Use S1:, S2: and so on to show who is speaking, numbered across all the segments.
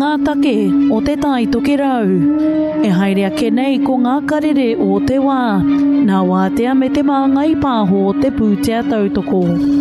S1: ngā take o te tai toke rau. E haere ake nei ko ngā karere o te wā. Nā wātea me te māngai pāho o te pūtea tautoko.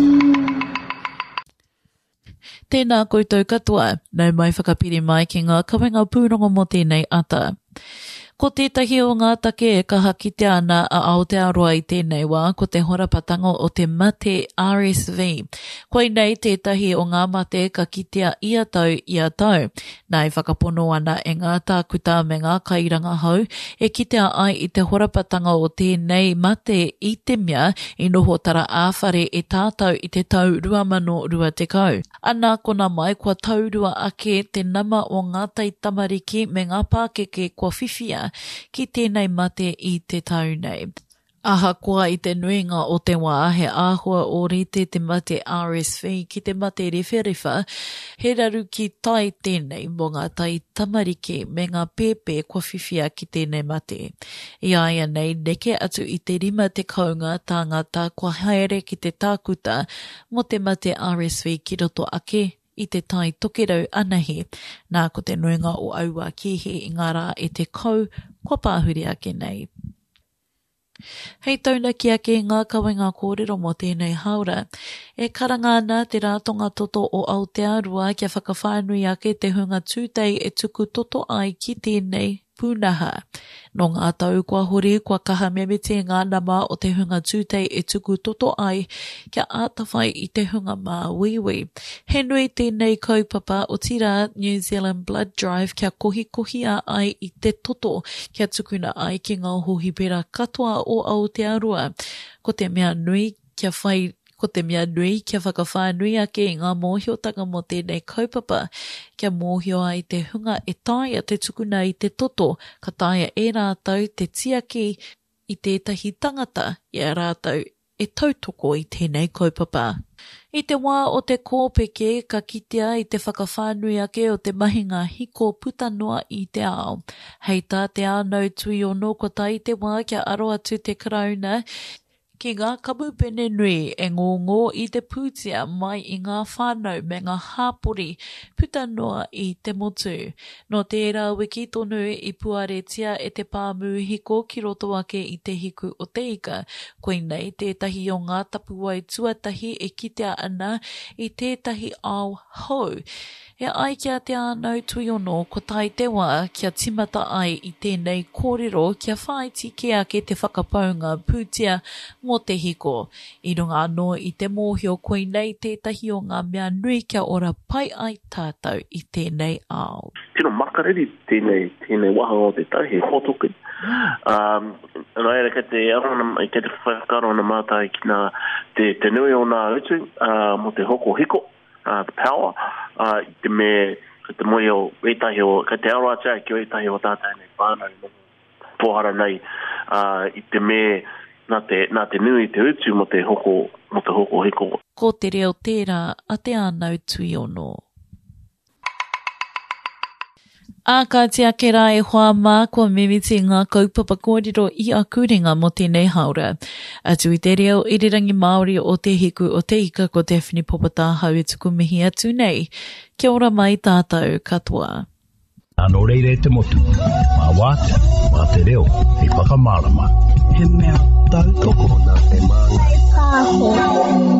S1: Tēnā koutou katoa, nau mai whakapiri mai ki ngā kawenga pūrongo mo tēnei ata. Ko tētahi o ngā take e ka hakite ana a Aotearoa i tēnei wā, ko te horapatango o te mate RSV. Koe nei tētahi o ngā mate ka kitea ia tau. Nai whakapono ana e ngā tākuta me ngā kairanga hau, e kitea ai i te horapatango o tēnei mate i te mea i noho tara āwhare e tātau i te tau 2020. Ana kona mai kua taurua ake te nama o ngā taitamariki me ngā pākeke kua whiwhia ki tēnei mate i te tau nei. Aha koa i te nuinga o te wā he āhua o rite te mate RSV ki te mate rewhirewha, he raru ki tai tēnei mo ngā tai tamariki me ngā pēpē kua whiwhia ki tēnei mate. I aia nei neke atu i te 5 kaunga tāngata kua haere ki te tākuta mo te mate RSV ki roto ake i te tai tokerau anahi, nā ko te nuinga o aua kihi i ngā rā e te kau kua pāhuri ake nei. Hei tauna ki ake ngā kawenga kōrero mo tēnei haura, e karanga ana te rātonga toto o Aotearoa kia whakawhānui ake te hunga tūtei e tuku toto ai ki tēnei pūnaha. No ngā tau kua hori kua kaha memete ngā nama o te hunga tūtei e tuku toto ai kia ātawhai i te hunga mā wiwi. He nui tēnei kaupapa o tira New Zealand Blood Drive kia kohikohia ai i te toto kia tukuna ai ki ngā hohipera katoa o Aotearoa. Ko te mea nui kia whakawhānui ake i ngā mōhiotanga mo tēnei kaupapa, kia mōhio ai te hunga e taia te tukuna i te toto, ka taia e rātau te tiaki i tētahi tangata i a rātau e tautoko i tēnei kaupapa. I te wā o te kōpeke ka kitea i te whakawhānui ake o te mahinga hiko putanua i te ao. Hei tā te ānau tui o no ko tai te wā kia aro atu te karauna, ki ngā kamupene nui e ngō i te pūtia mai i ngā whānau me ngā hāpori putanua i te motu. No tērā wiki tonu i puaretia e te pāmu hiko ki roto ake i te hiku o te ika. Koinei tētahi o ngā tapuai tuatahi e kitea ana i tētahi ao hou. E ai kia te ānau tui ono ko tai te wā kia timata ai i tēnei kōrero kia whaiti ki ake te whakapaunga pūtia mō te hiko. I runga anō i te mōhio koinei tētahi o ngā mea nui kia ora pai ai tātou i tēnei ao.
S2: Tino makariri tēnei wahanga o te tai he hotoki. Raera ka te arona, ka te whakarona mātai ki nā te nui o nā utu mo te hoko hiko. The power, te me, te moi o etahi o, ka te aroa tia ki o etahi o tātai nei whānau pohara nei, i te me, nā te nui te utu mo te hoko hiko.
S1: Ko te reo tērā a te ānau tui ono. Ākatia ke rā e hoa mā kua memiti ngā kaupapa kōrero i a kuringa mo tēnei haura. Atu i te reo irirangi Māori o te hiku o te ika ko Daphne Popotāhau e tuku mihi atu nei. Kia ora mai tātou katoa.
S3: Anō reire te motu, mā wāte, mā te reo, hei whakamārama.
S4: He mea tau toko na te māngai.